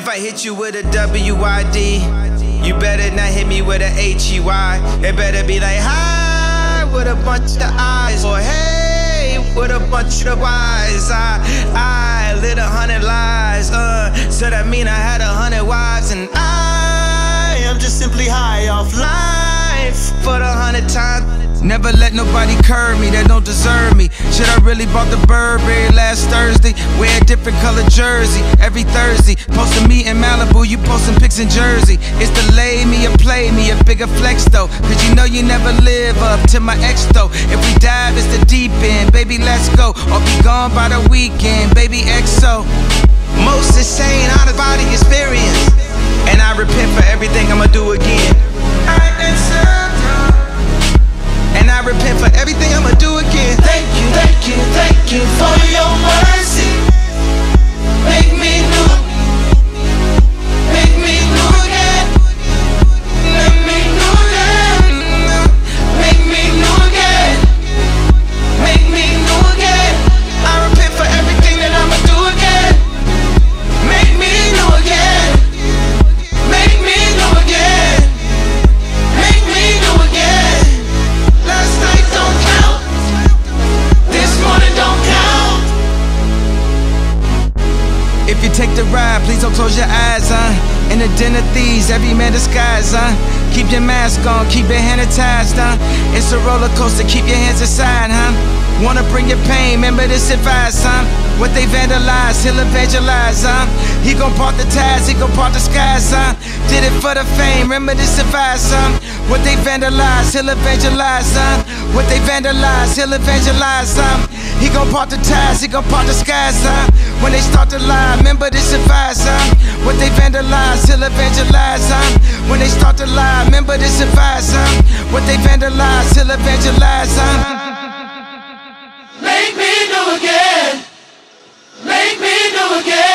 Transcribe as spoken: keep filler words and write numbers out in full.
If I hit you with a W I D, you better not hit me with a H E Y. It better be like hi with a bunch of eyes, or hey with a bunch of Y's. I, I lit a hundred lies, uh, so that mean I had a hundred wives. And I am just simply high off life for the hundred times. Never let nobody curb me that don't deserve me. Shit, I really bought the Burberry last Thursday. Wear a different color jersey every Thursday. Posting me in Malibu, you posting pics in Jersey. It's the lay me or play me, a bigger flex though. Cause you know you never live up to my ex though. If we dive, it's the deep end, baby, let's go. Or be gone by the weekend, baby, X O. Most insane, out of body experience. And I repent for everything I'ma do again. I accept. And I repent for everything I'ma do again. Thank you, thank you, thank you for your mercy. Make me new, make me new again. Make me new again. Make me new again. Make me new again. I repent for everything that I'ma do again. Make me new again. Make me new again. Make me new again. Last night don't count. This morning don't count. If you take the ride, please don't close your eyes, huh? In the den of thieves, every man disguised, huh? Keep your mask on, keep your hand attached, huh? It's a roller coaster, keep your hands aside, huh? Wanna bring your pain, remember this advice, huh? What they vandalize, he'll evangelize, huh? He gon' part the ties, he gon' part the skies, huh? Did it for the fame, remember this advice, huh? What they vandalize, he'll evangelize, huh? What they vandalize, he'll evangelize, huh? He gon' part the ties, he gon' part the skies, huh? When they start to lie, remember this advice, huh? What they vandalize, he'll evangelize, huh? When they start to lie, remember this advice, huh? What they vandalize, he'll evangelize, huh? Make me new again. Make me new again.